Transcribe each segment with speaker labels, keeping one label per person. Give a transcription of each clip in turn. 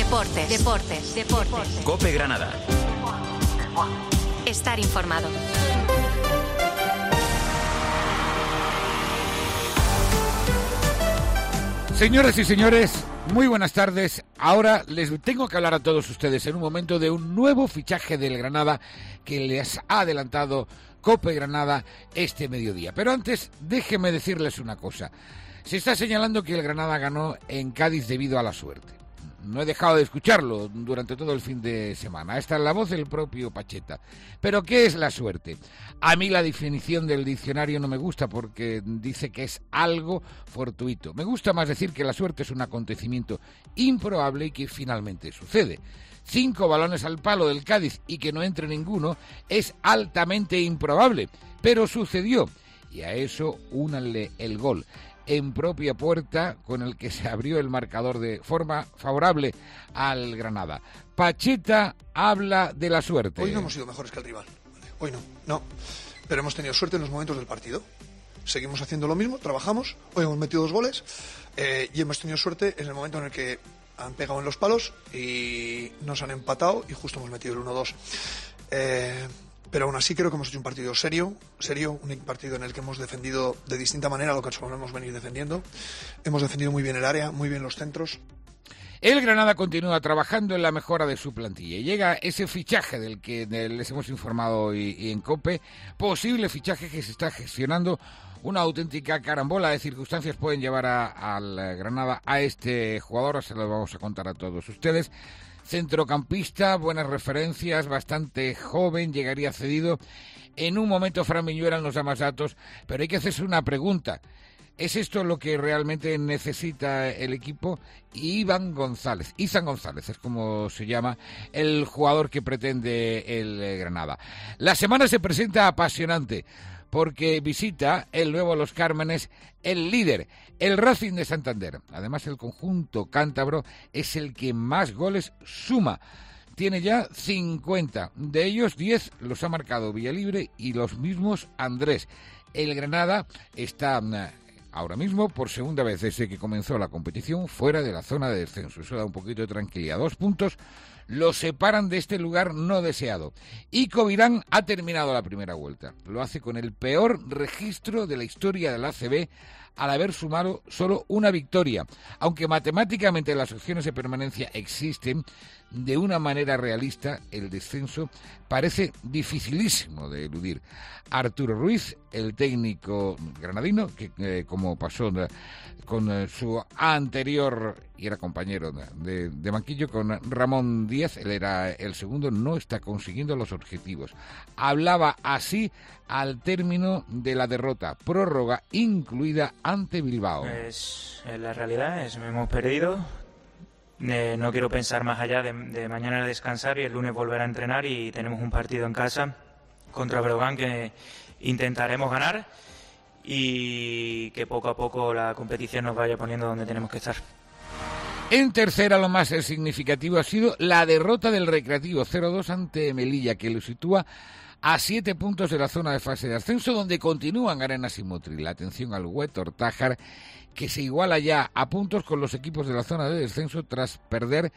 Speaker 1: Deportes.
Speaker 2: COPE Granada.
Speaker 1: Estar informado.
Speaker 3: Señoras y señores, muy buenas tardes. Ahora les tengo que hablar a todos ustedes en un momento de un nuevo fichaje del Granada que les ha adelantado COPE Granada este mediodía. Pero antes, déjenme decirles una cosa. Se está señalando que el Granada ganó en Cádiz debido a la suerte. No he dejado de escucharlo durante todo el fin de semana. Esta es la voz del propio Pacheta. ¿Pero qué es la suerte? A mí la definición del diccionario no me gusta porque dice que es algo fortuito. Me gusta más decir que la suerte es un acontecimiento improbable y que finalmente sucede. 5 balones al palo del Cádiz y que no entre ninguno es altamente improbable, pero sucedió. Y a eso únanle el gol en propia puerta con el que se abrió el marcador de forma favorable al Granada. Pacheta habla de la suerte.
Speaker 4: Hoy no hemos sido mejores que el rival. Hoy no. Pero hemos tenido suerte en los momentos del partido. Seguimos haciendo lo mismo, trabajamos. Hoy hemos metido 2 goles y hemos tenido suerte en el momento en el que han pegado en los palos y nos han empatado y justo hemos metido el 1-2. Pero aún así creo que hemos hecho un partido serio, un partido en el que hemos defendido de distinta manera lo que solemos venir defendiendo. Hemos defendido muy bien el área, muy bien los centros.
Speaker 3: El Granada continúa trabajando en la mejora de su plantilla y llega ese fichaje del que les hemos informado hoy en COPE, posible fichaje que se está gestionando. Una auténtica carambola de circunstancias pueden llevar al Granada a este jugador, se lo vamos a contar a todos ustedes. Centrocampista, buenas referencias, bastante joven, llegaría cedido. En un momento Fran Viñuela nos da más datos, pero hay que hacerse una pregunta. ¿Es esto lo que realmente necesita el equipo? Izan González es como se llama el jugador que pretende el Granada. La semana se presenta apasionante porque visita el nuevo Los Cármenes, el líder, el Racing de Santander. Además, el conjunto cántabro es el que más goles suma. Tiene ya 50, de ellos 10 los ha marcado Villalibre y los mismos Andrés. El Granada está ahora mismo por segunda vez desde que comenzó la competición fuera de la zona de descenso. Eso da un poquito de tranquilidad. 2 puntos los separan de este lugar no deseado. Y Covirán ha terminado la primera vuelta. Lo hace con el peor registro de la historia del ACB al haber sumado solo una victoria. Aunque matemáticamente las opciones de permanencia existen, de una manera realista el descenso parece dificilísimo de eludir. Arturo Ruiz, el técnico granadino, que como pasó con su anterior y era compañero de banquillo con Ramón Díaz, él era el segundo, no está consiguiendo los objetivos. Hablaba así al término de la derrota, prórroga incluida ante Bilbao.
Speaker 5: Pues la realidad es que hemos perdido. No quiero pensar más allá de mañana descansar y el lunes volver a entrenar, y tenemos un partido en casa contra Breogán que intentaremos ganar y que poco a poco la competición nos vaya poniendo donde tenemos que estar.
Speaker 3: En tercera, lo más significativo ha sido la derrota del Recreativo 0-2 ante Melilla, que lo sitúa a 7 puntos de la zona de fase de ascenso, donde continúan Arenas y Motril. La atención al Huétor Tájar, que se iguala ya a puntos con los equipos de la zona de descenso tras perder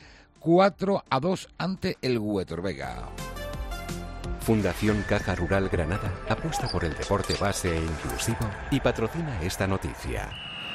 Speaker 3: 4-2 ante el Huétor Vega.
Speaker 6: Fundación Caja Rural Granada apuesta por el deporte base e inclusivo y patrocina esta noticia.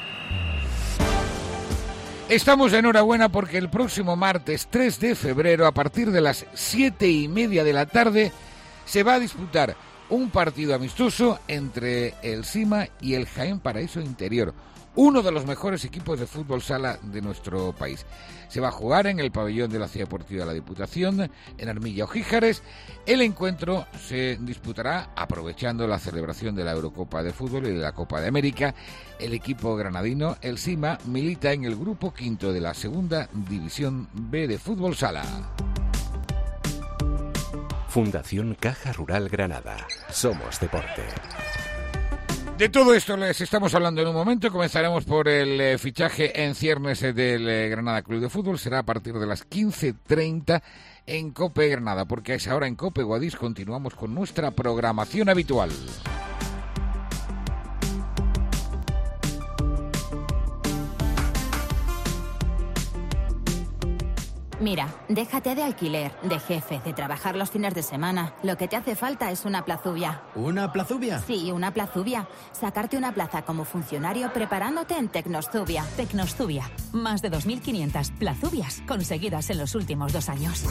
Speaker 3: Estamos de enhorabuena porque el próximo martes 3 de febrero, a partir de las 7:30 de la tarde, se va a disputar un partido amistoso entre el Sima y el Jaén Paraíso Interior, uno de los mejores equipos de fútbol sala de nuestro país. Se va a jugar en el pabellón de la Ciudad Deportiva de la Diputación, en Armilla o Gijares. El encuentro se disputará aprovechando la celebración de la Eurocopa de Fútbol y de la Copa de América. El equipo granadino, el Sima, milita en el grupo quinto de la Segunda División B de Fútbol Sala.
Speaker 6: Fundación Caja Rural Granada. Somos deporte.
Speaker 3: De todo esto les estamos hablando en un momento. Comenzaremos por el fichaje en ciernes del Granada Club de Fútbol. Será a partir de las 15:30 en COPE Granada, porque a esa hora en COPE Guadix continuamos con nuestra programación habitual.
Speaker 1: Mira, déjate de alquiler, de jefe, de trabajar los fines de semana. Lo que te hace falta es una plazubia.
Speaker 2: ¿Una plazubia?
Speaker 1: Sí, una plazubia. Sacarte una plaza como funcionario preparándote en Tecnostubia.
Speaker 7: Tecnostubia. Más de 2.500 plazubias conseguidas en los últimos 2 años.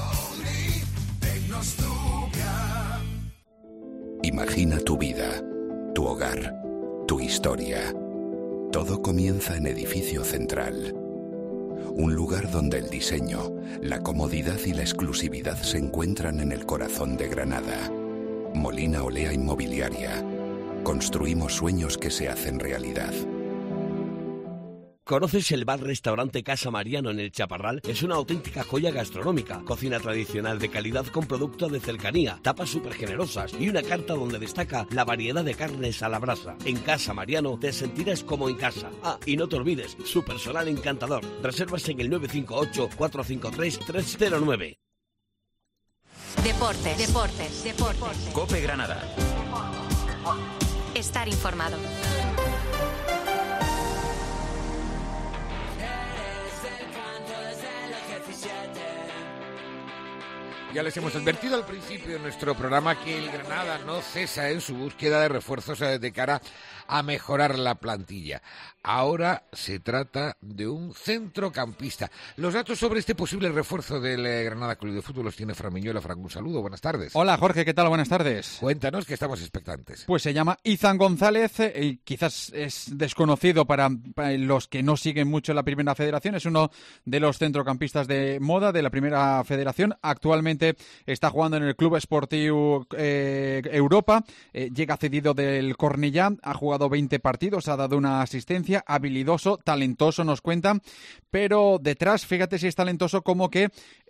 Speaker 8: Imagina tu vida, tu hogar, tu historia. Todo comienza en Edificio Central. Un lugar donde el diseño, la comodidad y la exclusividad se encuentran en el corazón de Granada. Molina Olea Inmobiliaria. Construimos sueños que se hacen realidad.
Speaker 9: ¿Conoces el bar-restaurante Casa Mariano en el Chaparral? Es una auténtica joya gastronómica. Cocina tradicional de calidad con producto de cercanía, tapas súper generosas y una carta donde destaca la variedad de carnes a la brasa. En Casa Mariano te sentirás como en casa. Ah, y no te olvides, su personal encantador. Reservas en el 958-453-309.
Speaker 10: Deportes.
Speaker 11: COPE Granada.
Speaker 10: Estar informado.
Speaker 3: Ya les hemos advertido al principio de nuestro programa que el Granada no cesa en su búsqueda de refuerzos de cara a mejorar la plantilla. Ahora se trata de un centrocampista. Los datos sobre este posible refuerzo del Granada Club de Fútbol los tiene Fran Miñuela. Fran, un saludo, buenas tardes.
Speaker 12: Hola Jorge, ¿qué tal? Buenas tardes.
Speaker 3: Cuéntanos, que estamos expectantes.
Speaker 12: Pues se llama Izan González, y quizás es desconocido para los que no siguen mucho la Primera Federación. Es uno de los centrocampistas de moda de la Primera Federación. Actualmente está jugando en el Club Esportiu Europa. Llega cedido del Cornellà, ha jugado 20 partidos, ha dado una asistencia, habilidoso, talentoso, nos cuentan, pero detrás, fíjate si es talentoso, como que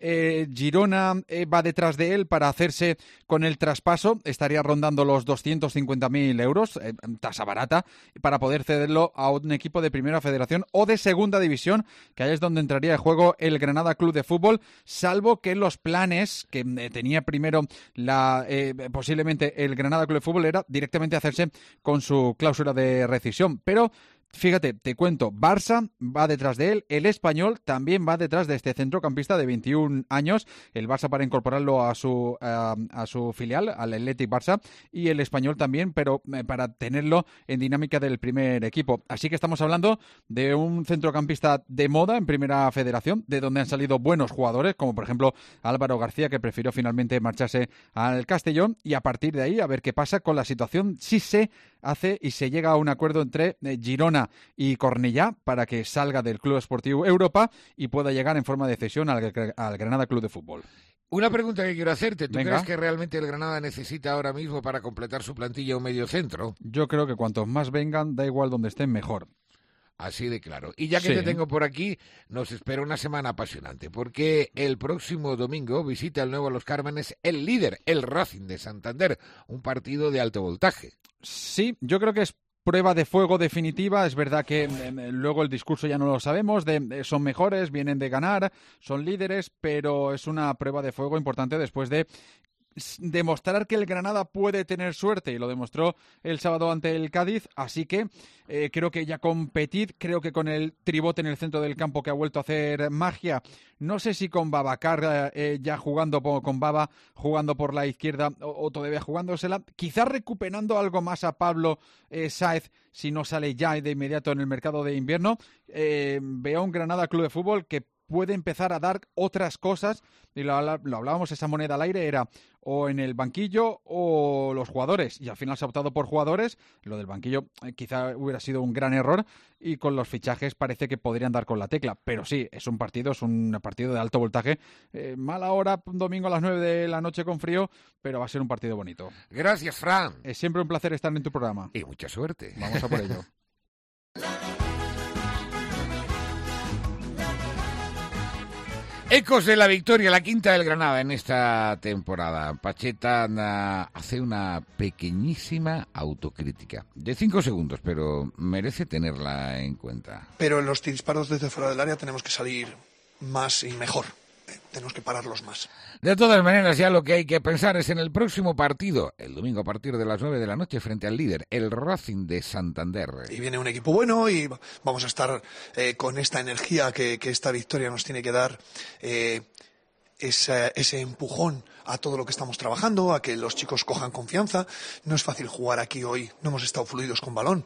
Speaker 12: Girona va detrás de él para hacerse con el traspaso, estaría rondando los 250.000 euros, tasa barata, para poder cederlo a un equipo de Primera Federación o de Segunda División, que ahí es donde entraría en juego el Granada Club de Fútbol, salvo que los planes que tenía primero posiblemente el Granada Club de Fútbol era directamente hacerse con su cláusula de rescisión, pero fíjate, te cuento, Barça va detrás de él, el Español también va detrás de este centrocampista de 21 años, el Barça para incorporarlo a su filial, al Athletic Barça, y el Español también, pero para tenerlo en dinámica del primer equipo. Así que estamos hablando de un centrocampista de moda en Primera Federación, de donde han salido buenos jugadores, como por ejemplo Álvaro García, que prefirió finalmente marcharse al Castellón, y a partir de ahí a ver qué pasa con la situación, si se hace y se llega a un acuerdo entre Girona y Cornellà para que salga del Club Esportiu Europa y pueda llegar en forma de cesión al Granada Club de Fútbol.
Speaker 3: Una pregunta que quiero hacerte. ¿Tú
Speaker 12: Venga.
Speaker 3: crees que realmente el Granada necesita ahora mismo para completar su plantilla un medio centro?
Speaker 12: Yo creo que cuantos más vengan, da igual donde estén, mejor.
Speaker 3: Así de claro. Y ya que
Speaker 12: Sí.
Speaker 3: te tengo por aquí, nos espera una semana apasionante, porque el próximo domingo visita el nuevo Los Cármenes el líder, el Racing de Santander, un partido de alto voltaje.
Speaker 12: Sí, yo creo que es prueba de fuego definitiva. Es verdad que luego el discurso ya no lo sabemos, son mejores, vienen de ganar, son líderes, pero es una prueba de fuego importante después de demostrar que el Granada puede tener suerte, y lo demostró el sábado ante el Cádiz, así que creo que ya competir, creo que con el tribote en el centro del campo que ha vuelto a hacer magia, no sé si con Babacar ya jugando con Baba, jugando por la izquierda o todavía jugándosela, quizás recuperando algo más a Pablo Sáez si no sale ya de inmediato en el mercado de invierno. Veo un Granada Club de Fútbol que puede empezar a dar otras cosas, y lo hablábamos, esa moneda al aire era o en el banquillo o los jugadores, y al final se ha optado por jugadores. Lo del banquillo quizá hubiera sido un gran error, y con los fichajes parece que podrían dar con la tecla, pero sí, es un partido de alto voltaje, mala hora, un domingo a las 9 de la noche con frío, pero va a ser un partido bonito.
Speaker 3: Gracias, Fran.
Speaker 12: Es siempre un placer estar en tu programa.
Speaker 3: Y mucha suerte.
Speaker 12: Vamos a por ello.
Speaker 3: Ecos de la victoria, la quinta del Granada en esta temporada. Pacheta hace una pequeñísima autocrítica de 5 segundos, pero merece tenerla en cuenta.
Speaker 4: Pero en los disparos desde fuera del área tenemos que salir más y mejor. tenemos que pararlos más.
Speaker 3: De todas maneras, ya lo que hay que pensar es en el próximo partido, el domingo a partir de las 9 de la noche, frente al líder, el Racing de Santander.
Speaker 4: Y viene un equipo bueno y vamos a estar con esta energía que esta victoria nos tiene que dar, ese empujón a todo lo que estamos trabajando, a que los chicos cojan confianza. No es fácil jugar aquí hoy, no hemos estado fluidos con balón.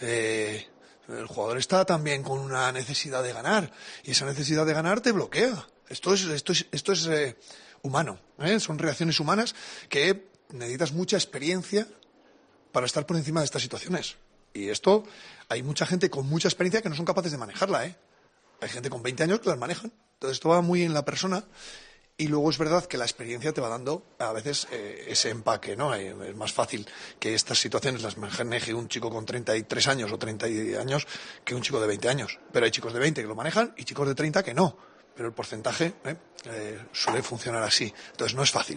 Speaker 4: El jugador está también con una necesidad de ganar y esa necesidad de ganar te bloquea. Esto es humano, son reacciones humanas que necesitas mucha experiencia para estar por encima de estas situaciones. Y esto, hay mucha gente con mucha experiencia que no son capaces de manejarla, Hay gente con 20 años que las manejan. Entonces esto va muy en la persona. Y luego es verdad que la experiencia te va dando a veces ese empaque, ¿no? Es más fácil que estas situaciones las maneje un chico con 33 años o 30 años que un chico de 20 años. Pero hay chicos de 20 que lo manejan y chicos de 30 que no. Pero el porcentaje suele funcionar así. Entonces no es fácil.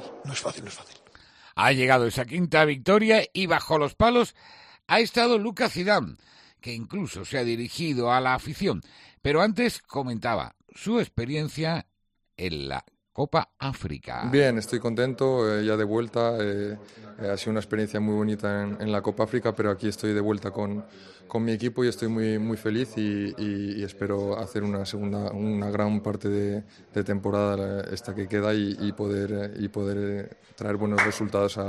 Speaker 3: Ha llegado esa quinta victoria y bajo los palos ha estado Lucas Zidane, que incluso se ha dirigido a la afición. Pero antes comentaba su experiencia en la Copa África.
Speaker 2: Bien, estoy contento, ya de vuelta. Ha sido una experiencia muy bonita en la Copa África, pero aquí estoy de vuelta con mi equipo y estoy muy feliz y espero hacer una gran parte de temporada esta que queda y poder traer buenos resultados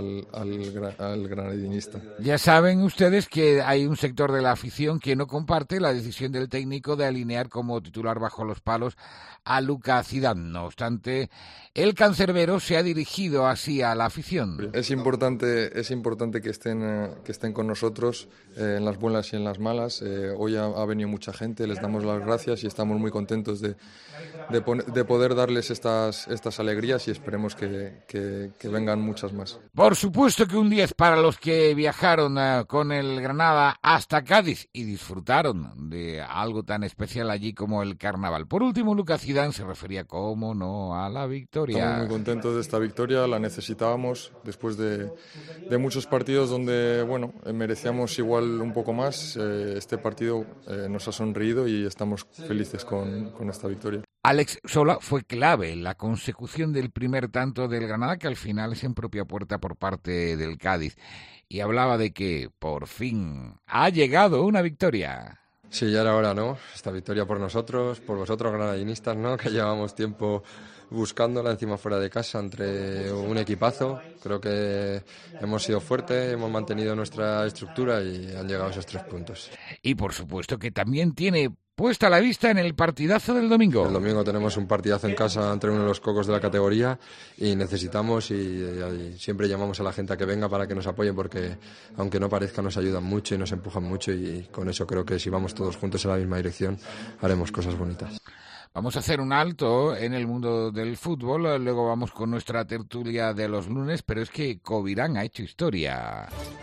Speaker 2: al granadinista.
Speaker 3: Ya saben ustedes que hay un sector de la afición que no comparte la decisión del técnico de alinear como titular bajo los palos a Lucas Zidane. No obstante, el cancerbero se ha dirigido así a la afición.
Speaker 2: Es importante que estén con nosotros en las buenas y en las malas. Hoy ha venido mucha gente, les damos las gracias y estamos muy contentos de poder darles estas alegrías y esperemos que vengan muchas más.
Speaker 3: Por supuesto que un 10 para los que viajaron con el Granada hasta Cádiz y disfrutaron de algo tan especial allí como el carnaval. Por último, Lucas Zidane se refería, cómo no, a la victoria.
Speaker 2: Estamos muy contentos de esta victoria, la necesitábamos después de muchos partidos donde, merecíamos igual un poco más. Este partido nos ha sonreído y estamos felices con esta victoria.
Speaker 3: Alex Sola fue clave en la consecución del primer tanto del Granada, que al final es en propia puerta por parte del Cádiz. Y hablaba de que, por fin, ha llegado una victoria.
Speaker 10: Sí, ya era hora, ¿no? Esta victoria por nosotros, por vosotros granadinistas, ¿no? Que llevamos tiempo buscándola encima fuera de casa entre un equipazo. Creo que hemos sido fuertes, hemos mantenido nuestra estructura y han llegado esos 3 puntos.
Speaker 3: Y por supuesto que también tiene puesta la vista en el partidazo del domingo.
Speaker 10: El domingo tenemos un partidazo en casa entre uno de los cocos de la categoría y necesitamos y siempre llamamos a la gente a que venga para que nos apoyen porque aunque no parezca nos ayudan mucho y nos empujan mucho y con eso creo que si vamos todos juntos en la misma dirección haremos cosas bonitas.
Speaker 3: Vamos a hacer un alto en el mundo del fútbol, luego vamos con nuestra tertulia de los lunes, pero es que Covirán ha hecho historia.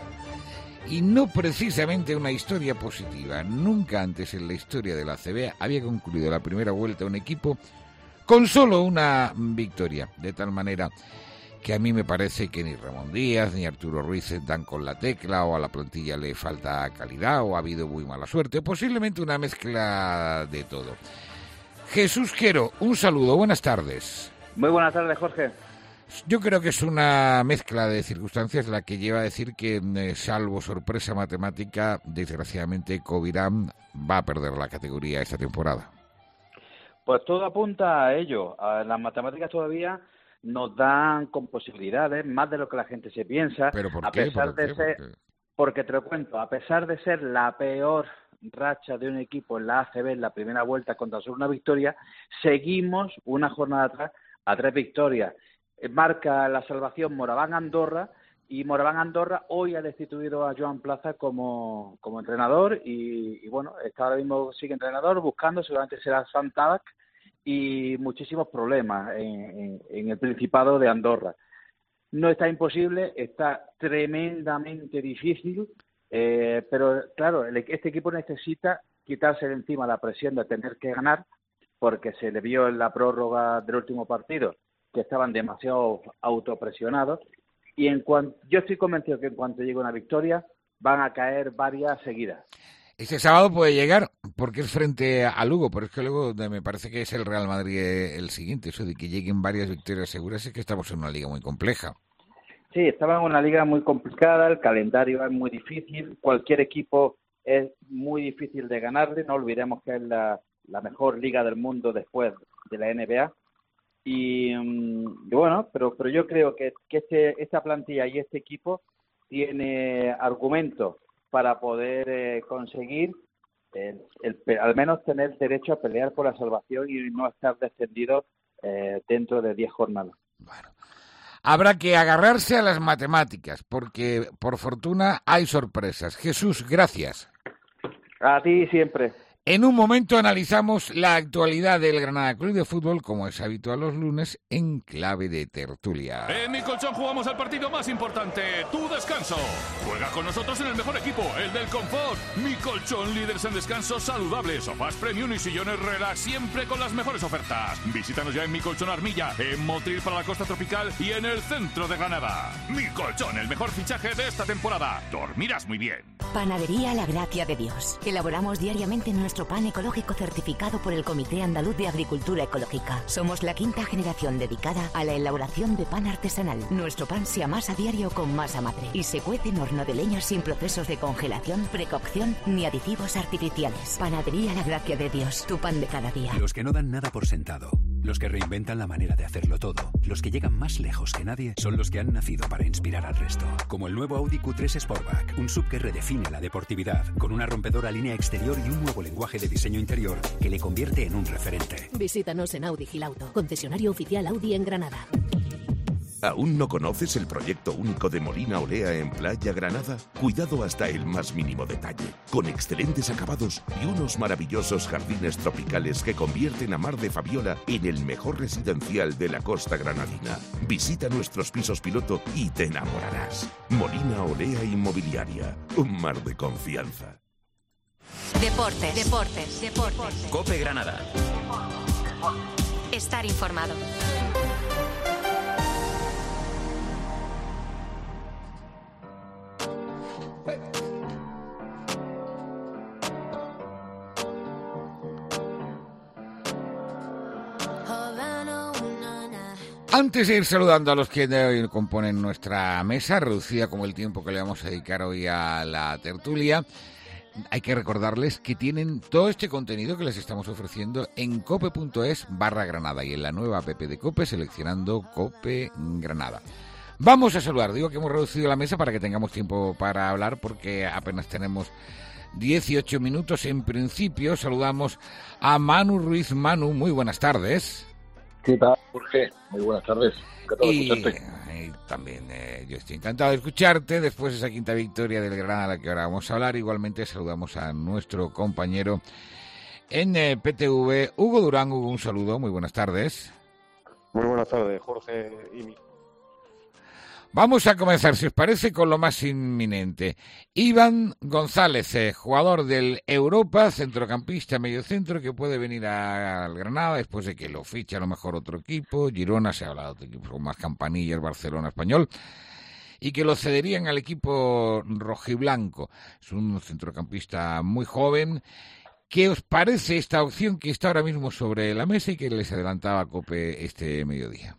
Speaker 3: Y no precisamente una historia positiva. Nunca antes en la historia de la ACB había concluido la primera vuelta un equipo con solo una victoria. De tal manera que a mí me parece que ni Ramón Díaz ni Arturo Ruiz dan con la tecla, o a la plantilla le falta calidad, o ha habido muy mala suerte, o posiblemente una mezcla de todo. Jesús Quero, un saludo, buenas tardes.
Speaker 13: Muy buenas tardes, Jorge.
Speaker 3: Yo creo que es una mezcla de circunstancias la que lleva a decir que, salvo sorpresa matemática, desgraciadamente Covirán va a perder la categoría esta temporada.
Speaker 13: Pues todo apunta a ello. Las matemáticas todavía nos dan con posibilidades, más de lo que la gente se piensa.
Speaker 3: ¿Pero por qué?
Speaker 13: Porque te lo cuento, a pesar de ser la peor racha de un equipo en la ACB en la primera vuelta con tan solo una victoria, seguimos una jornada atrás a 3 victorias. Marca la salvación Moraván-Andorra y Moraván-Andorra hoy ha destituido a Joan Plaza como entrenador y bueno, está ahora mismo sigue entrenador buscando, seguramente será Santabac y muchísimos problemas en el Principado de Andorra. No está imposible, está tremendamente difícil, pero claro, este equipo necesita quitarse de encima la presión de tener que ganar porque se le vio en la prórroga del último partido que estaban demasiado autopresionados y yo estoy convencido que en cuanto llegue una victoria van a caer varias seguidas.
Speaker 3: Este sábado puede llegar porque es frente a Lugo, pero es que luego me parece que es el Real Madrid el siguiente. Eso de que lleguen varias victorias seguras es que estamos en una liga muy compleja.
Speaker 13: Sí, estaba en una liga muy complicada, el calendario es muy difícil, cualquier equipo es muy difícil de ganarle, no olvidemos que es la mejor liga del mundo después de la NBA. Y bueno, pero yo creo que esta plantilla y este equipo tiene argumentos para poder conseguir al menos tener derecho a pelear por la salvación y no estar descendido dentro de 10 jornadas.
Speaker 3: Bueno, habrá que agarrarse a las matemáticas porque por fortuna hay sorpresas. Jesús, gracias.
Speaker 13: A ti siempre.
Speaker 3: En un momento analizamos la actualidad del Granada Club de Fútbol, como es habitual los lunes, en clave de tertulia.
Speaker 14: En Mi Colchón jugamos al partido más importante, tu descanso. Juega con nosotros en el mejor equipo, el del confort. Mi Colchón, líderes en descanso saludable, sofás premium y sillones relax, siempre con las mejores ofertas. Visítanos ya en Mi Colchón Armilla, en Motril para la costa tropical y en el centro de Granada. Mi Colchón, el mejor fichaje de esta temporada. Dormirás muy bien.
Speaker 15: Panadería La Gracia de Dios. Elaboramos diariamente nuestro pan ecológico certificado por el Comité Andaluz de Agricultura Ecológica. Somos la 5ª generación dedicada a la elaboración de pan artesanal. Nuestro pan se amasa a diario con masa madre y se cuece en horno de leña sin procesos de congelación, precocción ni aditivos artificiales. Panadería La Gracia de Dios, tu pan de cada día.
Speaker 16: Los que no dan nada por sentado, los que reinventan la manera de hacerlo todo, los que llegan más lejos que nadie, son los que han nacido para inspirar al resto. Como el nuevo Audi Q3 Sportback, un SUV que redefine la deportividad, con una rompedora línea exterior y un nuevo lenguaje de diseño interior que le convierte en un referente.
Speaker 17: Visítanos en Audi Gilauto, concesionario oficial Audi en Granada.
Speaker 18: ¿Aún no conoces el proyecto único de Molina Olea en Playa Granada? Cuidado hasta el más mínimo detalle, con excelentes acabados y unos maravillosos jardines tropicales que convierten a Mar de Fabiola en el mejor residencial de la costa granadina. Visita nuestros pisos piloto y te enamorarás. Molina Olea Inmobiliaria, un mar de confianza.
Speaker 19: Deportes.
Speaker 11: COPE Granada.
Speaker 19: Estar informado.
Speaker 3: Antes de ir saludando a los que hoy componen nuestra mesa, reducida como el tiempo que le vamos a dedicar hoy a la tertulia, hay que recordarles que tienen todo este contenido que les estamos ofreciendo en cope.es/Granada y en la nueva app de COPE seleccionando COPE Granada. Vamos a saludar, digo que hemos reducido la mesa para que tengamos tiempo para hablar porque apenas tenemos 18 minutos en principio. Saludamos a Manu Ruiz. Manu, muy buenas tardes.
Speaker 20: ¿Qué tal, Jorge? Muy buenas tardes. Encantado de escucharte.
Speaker 3: También yo estoy encantado de escucharte después de esa quinta victoria del Granada a la que ahora vamos a hablar. Igualmente saludamos a nuestro compañero en PTV, Hugo Durán. Hugo, un saludo, muy buenas tardes.
Speaker 20: Muy buenas tardes, Jorge y mi.
Speaker 3: Vamos a comenzar, si os parece, con lo más inminente. Iván González, jugador del Europa, centrocampista, mediocentro, que puede venir al Granada después de que lo fiche a lo mejor otro equipo. Girona, se ha hablado de equipos con más campanillas, Barcelona, Español, y que lo cederían al equipo rojiblanco. Es un centrocampista muy joven. ¿Qué os parece esta opción que está ahora mismo sobre la mesa y que les adelantaba COPE este mediodía?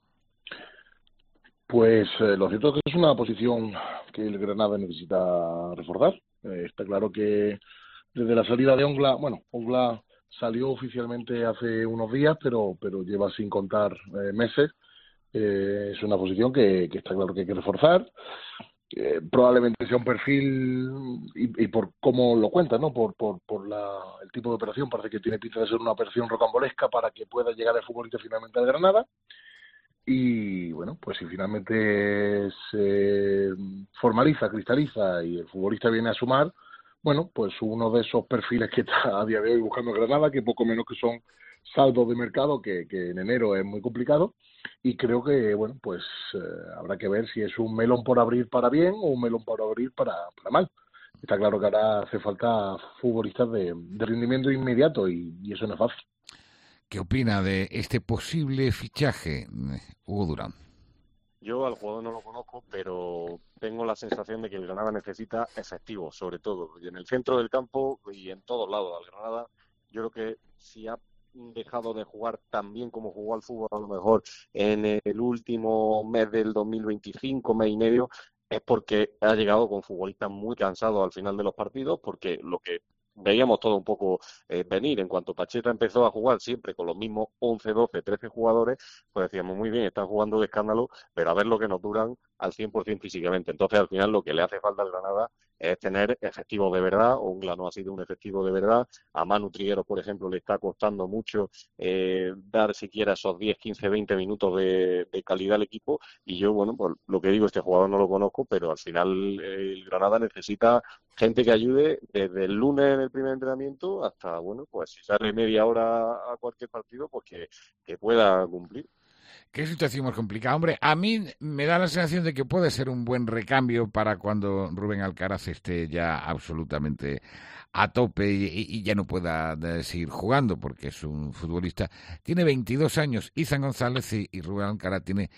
Speaker 20: Pues lo cierto es que es una posición que el Granada necesita reforzar. Está claro que desde la salida de Ongla, Ongla salió oficialmente hace unos días, pero lleva sin contar meses. Es una posición que está claro que hay que reforzar. Probablemente sea un perfil, y por cómo lo cuenta, ¿no? Por el tipo de operación, parece que tiene pinta de ser una operación rocambolesca para que pueda llegar el futbolista finalmente al Granada. Y bueno, pues si finalmente se formaliza, cristaliza y el futbolista viene a sumar, bueno, pues uno de esos perfiles que está a día de hoy buscando Granada, que poco menos que son saldos de mercado, que en enero es muy complicado, y creo que, bueno, pues habrá que ver si es un melón por abrir para bien o un melón por abrir para mal. Está claro que ahora hace falta futbolistas de rendimiento inmediato y eso no es fácil.
Speaker 3: ¿Qué opina de este posible fichaje, Hugo Durán?
Speaker 21: Yo al jugador no lo conozco, pero tengo la sensación de que el Granada necesita efectivos, sobre todo, y en el centro del campo y en todos lados. Al Granada, yo creo que si ha dejado de jugar tan bien como jugó al fútbol, a lo mejor en el último mes del 2025, mes y medio, es porque ha llegado con futbolistas muy cansados al final de los partidos, porque lo que veíamos todo un poco venir. En cuanto Pacheta empezó a jugar siempre con los mismos 11, 12, 13 jugadores, pues decíamos, muy bien, están jugando de escándalo, pero a ver lo que nos duran al 100% físicamente. Entonces, al final, lo que le hace falta al Granada es tener efectivos de verdad. Ongla no ha sido un efectivo de verdad. A Manu Trigueros, por ejemplo, le está costando mucho dar siquiera esos 10, 15, 20 minutos de calidad al equipo. Y yo, bueno, pues lo que digo, este jugador no lo conozco, pero al final el Granada necesita gente que ayude desde el lunes en el primer entrenamiento hasta, bueno, pues si sale media hora a cualquier partido, pues que pueda cumplir.
Speaker 3: Qué situación más complicada. Hombre, a mí me da la sensación de que puede ser un buen recambio para cuando Rubén Alcaraz esté ya absolutamente a tope y ya no pueda seguir jugando, porque es un futbolista. Tiene 22 años, Izan González, y Rubén Alcaraz tiene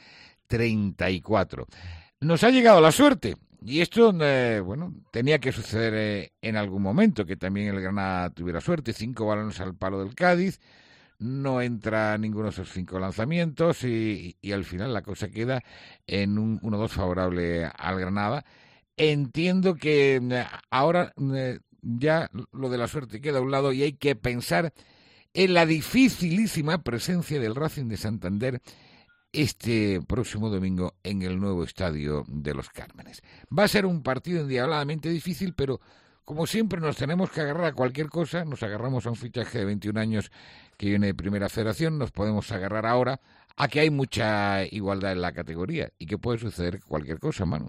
Speaker 3: 34. Nos ha llegado la suerte. Y esto, bueno, tenía que suceder en algún momento, que también el Granada tuviera suerte. 5 balones al palo del Cádiz, no entra ninguno de esos 5 lanzamientos y al final la cosa queda en un 1-2 favorable al Granada. Entiendo que ahora ya lo de la suerte queda a un lado y hay que pensar en la dificilísima presencia del Racing de Santander este próximo domingo en el nuevo estadio de Los Cármenes. Va a ser un partido endiabladamente difícil, pero como siempre nos tenemos que agarrar a cualquier cosa. Nos agarramos a un fichaje de 21 años que viene de Primera Federación, nos podemos agarrar ahora a que hay mucha igualdad en la categoría y que puede suceder cualquier cosa, Manu.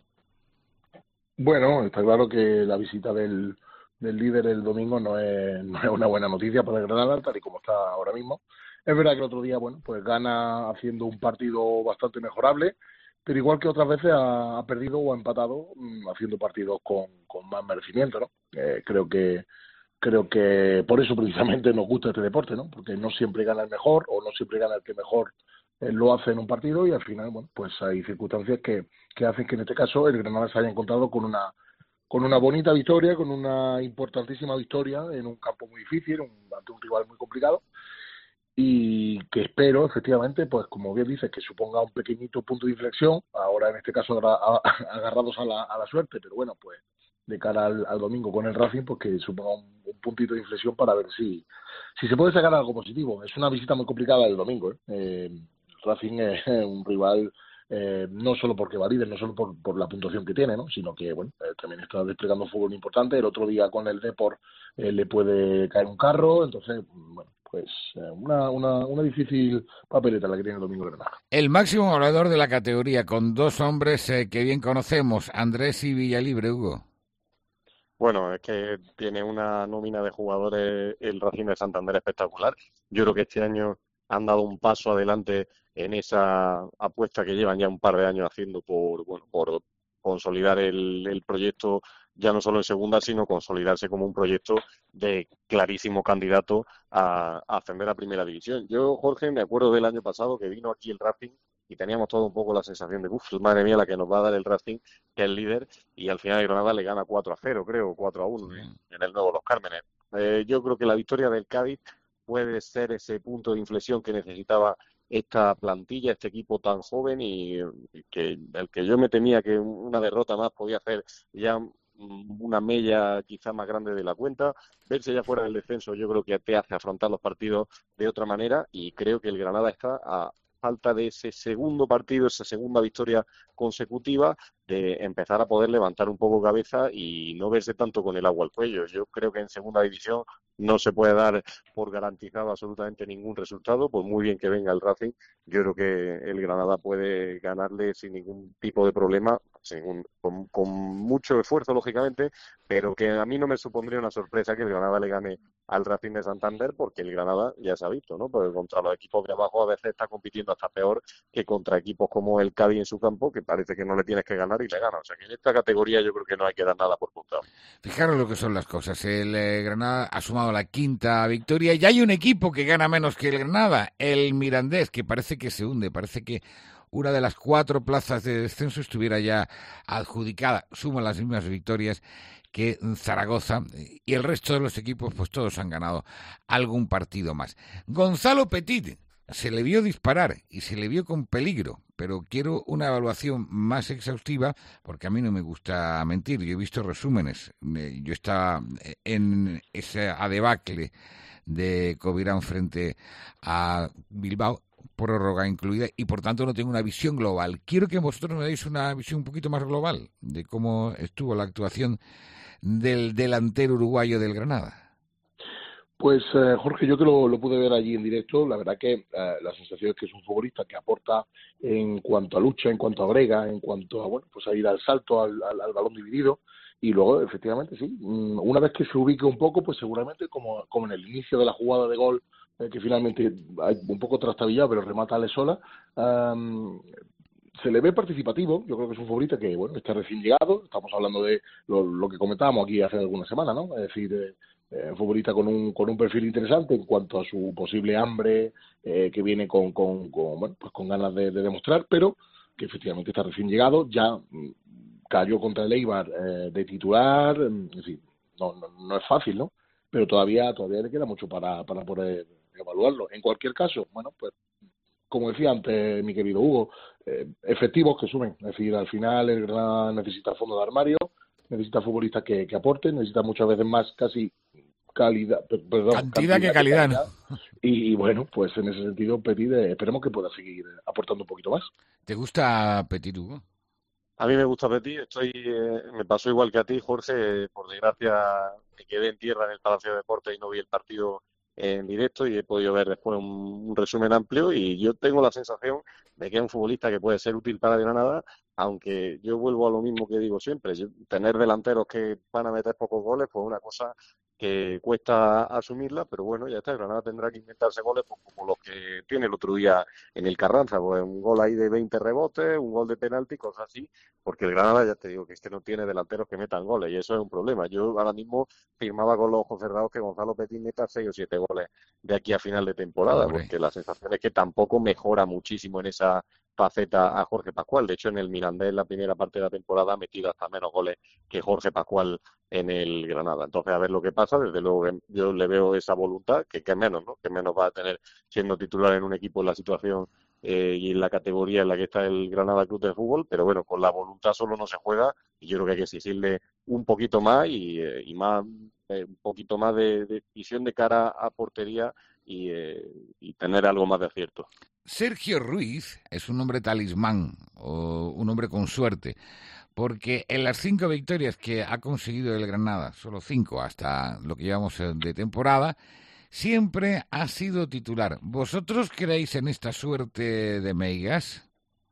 Speaker 20: Bueno, está claro que la visita del líder el domingo no es una buena noticia para el Granada, tal y como está ahora mismo. Es verdad que el otro día, bueno, pues gana haciendo un partido bastante mejorable, pero igual que otras veces ha perdido o ha empatado haciendo partidos con más merecimiento, ¿no? Creo que por eso precisamente nos gusta este deporte, ¿no? Porque no siempre gana el mejor o no siempre gana el que mejor lo hace en un partido, y al final, bueno, pues hay circunstancias que hacen que en este caso el Granada se haya encontrado con una bonita victoria, con una importantísima victoria en un campo muy difícil, ante un rival muy complicado, y que espero, efectivamente, pues como bien dices, que suponga un pequeñito punto de inflexión, ahora en este caso agarrados a la suerte, pero bueno, pues de cara al domingo con el Racing, pues que suponga un puntito de inflexión para ver si se puede sacar algo positivo. Es una visita muy complicada el domingo, Racing es un rival no solo porque va líder, no solo por la puntuación que tiene, ¿no? Sino que, bueno, también está desplegando un fútbol importante. El otro día con el Depor le puede caer un carro, entonces, bueno, pues una difícil papeleta la que tiene el domingo de Granada.
Speaker 3: El máximo goleador de la categoría, con 2 hombres que bien conocemos, Andrés y Villalibre, Hugo.
Speaker 21: Bueno, es que tiene una nómina de jugadores el Racing de Santander espectacular. Yo creo que este año han dado un paso adelante en esa apuesta que llevan ya un par de años haciendo por consolidar el proyecto, ya no solo en segunda, sino consolidarse como un proyecto de clarísimo candidato a ascender a primera división. Yo, Jorge, me acuerdo del año pasado que vino aquí el Racing y teníamos todo un poco la sensación de, madre mía, la que nos va a dar el Racing, que es el líder, y al final el Granada le gana 4-0, creo, 4-1 en el nuevo Los Cármenes. Yo creo que la victoria del Cádiz puede ser ese punto de inflexión que necesitaba esta plantilla, este equipo tan joven, y que el que yo me temía que una derrota más podía hacer ya una mella quizá más grande de la cuenta. Verse ya fuera del descenso yo creo que te hace afrontar los partidos de otra manera, y creo que el Granada está a falta de ese segundo partido, esa segunda victoria consecutiva, de empezar a poder levantar un poco cabeza y no verse tanto con el agua al cuello. Yo creo que en segunda división no se puede dar por garantizado absolutamente ningún resultado, por muy bien que venga el Racing. Yo creo que el Granada puede ganarle sin ningún tipo de problema, con mucho esfuerzo, lógicamente, pero que a mí no me supondría una sorpresa que el Granada le gane al Racing de Santander, porque el Granada ya se ha visto, ¿no? Porque contra los equipos de abajo a veces está compitiendo hasta peor que contra equipos como el Cádiz en su campo, que parece que no le tienes que ganar y le gana. O sea que en esta categoría yo creo que no hay que dar nada por contado.
Speaker 3: Fijaros lo que son las cosas. El Granada ha sumado sumado la 5ª victoria. Y hay un equipo que gana menos que el Granada, el Mirandés, que parece que se hunde, parece que una de las 4 plazas de descenso estuviera ya adjudicada. Suma las mismas victorias que Zaragoza, y el resto de los equipos, pues todos han ganado algún partido más. Gonzalo Petit se le vio disparar y se le vio con peligro, pero quiero una evaluación más exhaustiva, porque a mí no me gusta mentir. Yo he visto resúmenes, yo estaba en esa debacle de Covirán frente a Bilbao, prórroga incluida, y por tanto no tengo una visión global. Quiero que vosotros me deis una visión un poquito más global de cómo estuvo la actuación del delantero uruguayo del Granada.
Speaker 20: Pues Jorge, yo que lo pude ver allí en directo, la verdad que la sensación es que es un futbolista que aporta en cuanto a lucha, en cuanto a brega, en cuanto a, bueno, pues a ir al salto, al balón dividido, y luego, efectivamente, sí, una vez que se ubique un poco, pues seguramente como en el inicio de la jugada de gol, que finalmente hay un poco trastabillado, pero remata Alesola, se le ve participativo. Yo creo que es un futbolista que, bueno, está recién llegado. Estamos hablando de lo que comentábamos aquí hace algunas semanas, ¿no? Es decir, un futbolista con un perfil interesante en cuanto a su posible hambre, que viene con ganas de demostrar, pero que efectivamente está recién llegado. Ya cayó contra el Eibar de titular. En fin, no es fácil, ¿no? Pero todavía le queda mucho para poder evaluarlo. En cualquier caso, bueno, pues como decía antes mi querido Hugo, efectivos que sumen. Es decir, al final el Granada necesita fondo de armario, necesita futbolistas que aporten, necesita muchas veces más casi cantidad
Speaker 3: que calidad, ¿no?
Speaker 20: Y bueno, pues en ese sentido Petit, esperemos que pueda seguir aportando un poquito más.
Speaker 3: ¿Te gusta Petit, Hugo?
Speaker 21: A mí me gusta Petit, me pasó igual que a ti, Jorge. Por desgracia me quedé en tierra en el Palacio de Deportes y no vi el partido en directo, y he podido ver después un resumen amplio, y yo tengo la sensación de que es un futbolista que puede ser útil para Granada, aunque yo vuelvo a lo mismo que digo siempre. Tener delanteros que van a meter pocos goles, pues una cosa que cuesta asumirla, pero bueno, ya está. Granada tendrá que inventarse goles, pues, como los que tiene el otro día en el Carranza, pues un gol ahí de 20 rebotes, un gol de penalti, cosas así, porque el Granada, ya te digo, que no tiene delanteros que metan goles, y eso es un problema. Yo ahora mismo firmaba con los ojos cerrados que Gonzalo Petit meta 6 o 7 goles de aquí a final de temporada, porque la sensación es que tampoco mejora muchísimo en esa faceta a Jorge Pascual. De hecho, en el Mirandés, en la primera parte de la temporada, ha metido hasta menos goles que Jorge Pascual en el Granada. Entonces, a ver lo que pasa. Desde luego yo le veo esa voluntad, que menos, ¿no? Que menos va a tener siendo titular en un equipo en la situación y en la categoría en la que está el Granada Club de Fútbol, pero bueno, con la voluntad solo no se juega, y yo creo que hay que exigirle un poquito más y más, un poquito más de visión de cara a portería y tener algo más de acierto.
Speaker 3: Sergio Ruiz es un hombre talismán, o un hombre con suerte, porque en las 5 victorias que ha conseguido el Granada, solo 5 hasta lo que llevamos de temporada, siempre ha sido titular. ¿Vosotros creéis en esta suerte de Meigas?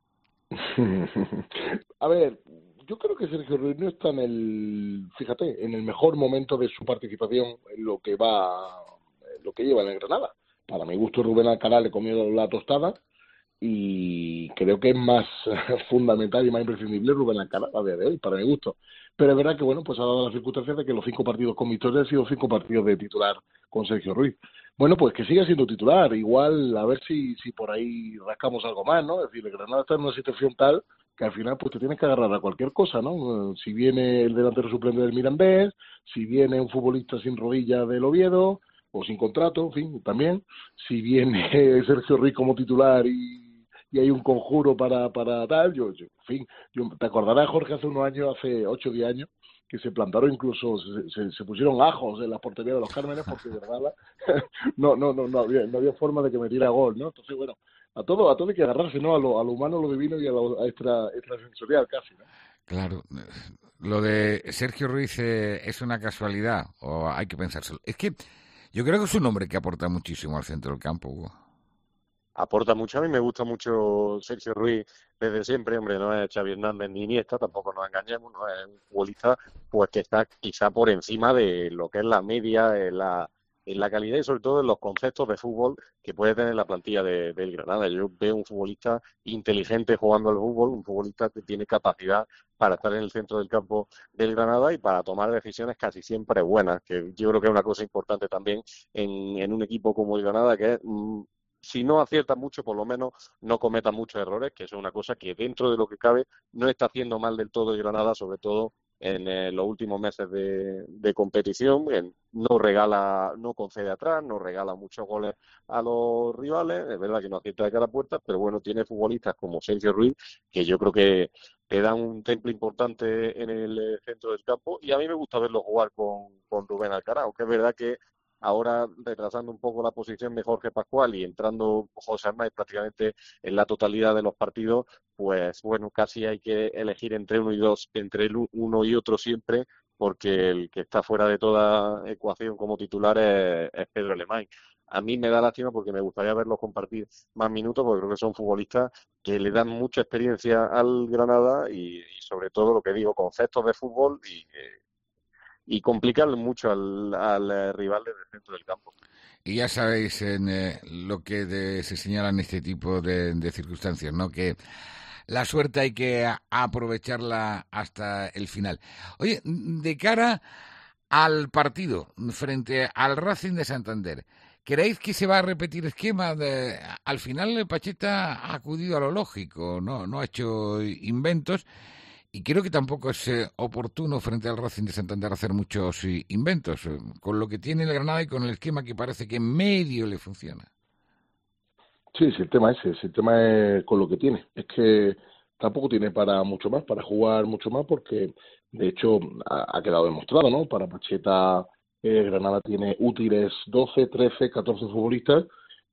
Speaker 20: A ver, yo creo que Sergio Ruiz no está en el mejor momento de su participación en lo que lleva en el Granada. Para mi gusto, Rubén Alcalá le comió la tostada, y creo que es más fundamental y más imprescindible Rubén Alcalá a día de hoy, para mi gusto. Pero es verdad que, bueno, pues ha dado las circunstancias de que los 5 partidos con victoria han sido 5 partidos de titular con Sergio Ruiz. Bueno, pues que siga siendo titular, igual a ver si por ahí rascamos algo más, ¿no? Es decir, el Granada está en una situación tal que al final pues te tienes que agarrar a cualquier cosa, ¿no? Si viene el delantero suplente del Mirandés, si viene un futbolista sin rodilla del Oviedo, o sin contrato, en fin, también. Si viene Sergio Ruiz como titular y hay un conjuro para tal, en fin, te acordarás, Jorge, hace unos años, hace 8 o 10 años, que se plantaron incluso, se pusieron ajos en la portería de los Cármenes, porque de verdad no había forma de que metiera gol, ¿no? Entonces, bueno, a todo hay que agarrarse, ¿no? A lo humano, a lo divino y a lo extrasensorial casi, ¿no?
Speaker 3: Claro. Lo de Sergio Ruiz es una casualidad, o hay que pensárselo. Es que yo creo que es un hombre que aporta muchísimo al centro del campo, Hugo.
Speaker 21: Aporta mucho. A mí me gusta mucho Sergio Ruiz desde siempre. Hombre, no es Xavi Hernández ni Iniesta, tampoco nos engañemos, no es un futbolista pues que está quizá por encima de lo que es la media, la en la calidad y sobre todo en los conceptos de fútbol que puede tener la plantilla del Granada. Yo veo un futbolista inteligente jugando al fútbol, un futbolista que tiene capacidad para estar en el centro del campo del Granada y para tomar decisiones casi siempre buenas, que yo creo que es una cosa importante también en un equipo como el Granada, que es... si no acierta mucho, por lo menos no cometa muchos errores, que eso es una cosa que dentro de lo que cabe no está haciendo mal del todo el Granada, sobre todo en los últimos meses de competición. No concede atrás, no regala muchos goles a los rivales, es verdad que no acierta de cara a puerta, pero bueno, tiene futbolistas como Sergio Ruiz, que yo creo que te dan un temple importante en el centro del campo, y a mí me gusta verlo jugar con Rubén Alcaraz, aunque es verdad que ahora retrasando un poco la posición de Jorge Pascual y entrando José Arnaiz prácticamente en la totalidad de los partidos, pues bueno, casi hay que elegir entre uno y otro siempre, porque el que está fuera de toda ecuación como titular es Pedro Alemán. A mí me da lástima porque me gustaría verlos compartir más minutos, porque creo que son futbolistas que le dan mucha experiencia al Granada y sobre todo, lo que digo, conceptos de fútbol y complicarle mucho al rival desde el centro del campo.
Speaker 3: Y ya sabéis en lo que se señala en este tipo de circunstancias, ¿no? Que la suerte hay que aprovecharla hasta el final. Oye, de cara al partido frente al Racing de Santander, ¿creéis que se va a repetir esquema? Al final Pacheta ha acudido a lo lógico, no ha hecho inventos. Y creo que tampoco es oportuno frente al Racing de Santander hacer muchos inventos, con lo que tiene el Granada y con el esquema que parece que medio le funciona.
Speaker 20: Sí, el tema es con lo que tiene. Es que tampoco tiene para mucho más, para jugar mucho más, porque de hecho ha quedado demostrado, ¿no? Para Pacheta, Granada tiene útiles 12, 13, 14 futbolistas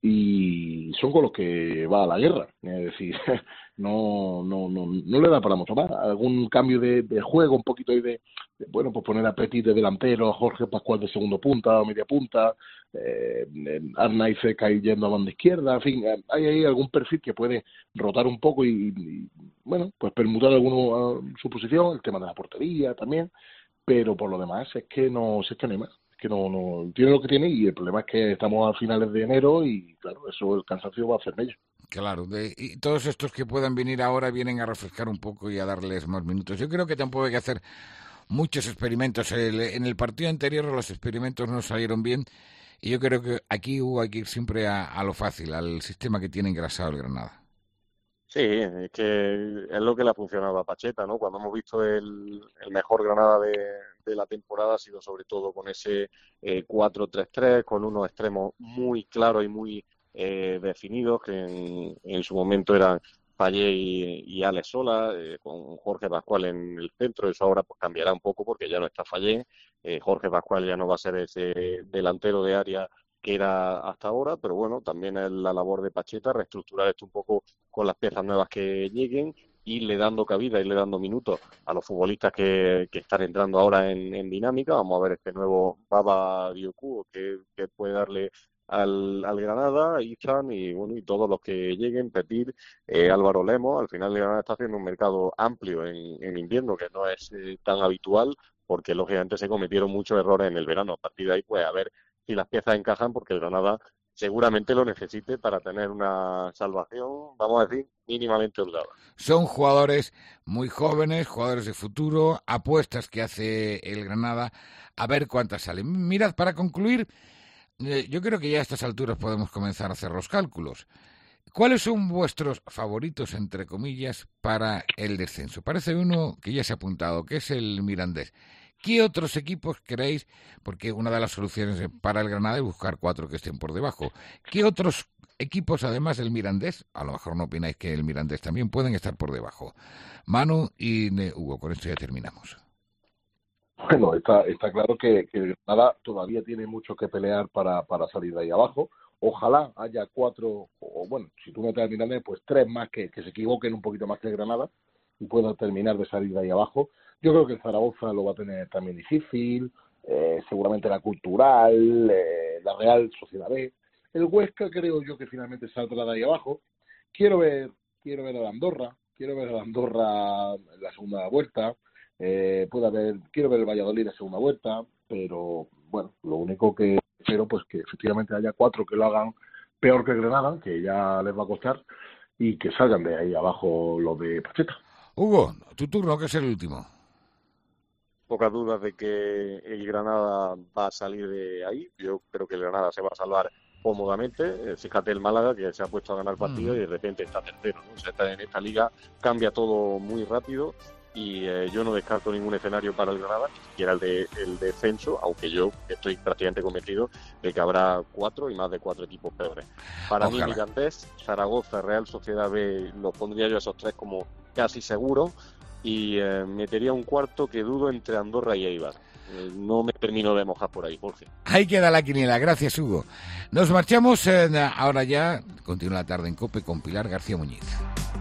Speaker 20: y son con los que va a la guerra. Es decir, no le da para mucho más. Algún cambio de juego, un poquito ahí de pues poner a Petit de delantero, a Jorge Pascual de segundo punta o media punta, Arnaiz cayendo a banda izquierda, en fin, hay ahí algún perfil que puede rotar un poco y bueno, pues permutar alguno a su posición, el tema de la portería también, pero por lo demás es que no hay más. Que no tiene lo que tiene, y el problema es que estamos a finales de enero y claro, eso el cansancio va a hacer ello.
Speaker 3: Claro, y todos estos que puedan venir ahora vienen a refrescar un poco y a darles más minutos. Yo creo que tampoco hay que hacer muchos experimentos. En el partido anterior los experimentos no salieron bien y yo creo que aquí hay que ir siempre a lo fácil, al sistema que tiene engrasado el Granada.
Speaker 21: Sí, es que es lo que le ha funcionado a Pacheta, ¿no? Cuando hemos visto el mejor Granada de la temporada ha sido sobre todo con ese 4-3-3, con unos extremos muy claros y muy definidos, que en su momento eran Payet y Alex Sola, con Jorge Pascual en el centro. Eso ahora pues cambiará un poco porque ya no está Payet, Jorge Pascual ya no va a ser ese delantero de área que era hasta ahora, pero bueno, también es la labor de Pacheta reestructurar esto un poco con las piezas nuevas que lleguen, irle dando cabida, irle dando minutos a los futbolistas que están entrando ahora en dinámica. Vamos a ver este nuevo Baba Diocú que puede darle al Granada, Izan y bueno, y todos los que lleguen, Petit, Álvaro Lemos. Al final el Granada está haciendo un mercado amplio en invierno, que no es tan habitual, porque lógicamente se cometieron muchos errores en el verano. A partir de ahí, pues a ver si las piezas encajan, porque el Granada seguramente lo necesite para tener una salvación, vamos a decir, mínimamente holgada.
Speaker 3: Son jugadores muy jóvenes, jugadores de futuro, apuestas que hace el Granada, a ver cuántas salen. Mirad, para concluir, yo creo que ya a estas alturas podemos comenzar a hacer los cálculos. ¿Cuáles son vuestros favoritos, entre comillas, para el descenso? Parece uno que ya se ha apuntado, que es el Mirandés. ¿Qué otros equipos creéis? Porque una de las soluciones para el Granada es buscar 4 que estén por debajo. ¿Qué otros equipos, además del Mirandés, a lo mejor no opináis que el Mirandés también pueden estar por debajo? Manu y Hugo, con esto ya terminamos.
Speaker 20: Bueno, está claro que el Granada todavía tiene mucho que pelear para salir de ahí abajo. Ojalá haya 4, o bueno, si tú metes al Mirandés, pues 3 más que se equivoquen un poquito más que el Granada y puedan terminar de salir de ahí abajo. Yo creo que el Zaragoza lo va a tener también difícil, seguramente la Cultural, la Real Sociedad B. El Huesca creo yo que finalmente saldrá de ahí abajo. Quiero ver a Andorra en la segunda vuelta. Quiero ver el Valladolid en la segunda vuelta, pero bueno, lo único que espero pues que efectivamente haya 4 que lo hagan peor que Granada, que ya les va a costar, y que salgan de ahí abajo los de Pacheta.
Speaker 3: Hugo, tu turno, que es el último.
Speaker 21: Pocas dudas de que el Granada va a salir de ahí. Yo creo que el Granada se va a salvar cómodamente. Fíjate el Málaga, que se ha puesto a ganar partidos y de repente está tercero, ¿no? O sea, en esta liga cambia todo muy rápido y yo no descarto ningún escenario para el Granada, ni siquiera el descenso, aunque yo estoy prácticamente convencido de que habrá 4 y más de 4 equipos peores. Para mí, Mirandés, Zaragoza, Real Sociedad B, los pondría yo esos 3 como casi seguro, y metería un cuarto que dudo entre Andorra y Eibar. No me termino de mojar por ahí, Jorge.
Speaker 3: Ahí queda la quiniela, gracias Hugo. Nos marchamos ahora ya, continúa la tarde en COPE con Pilar García Muñiz.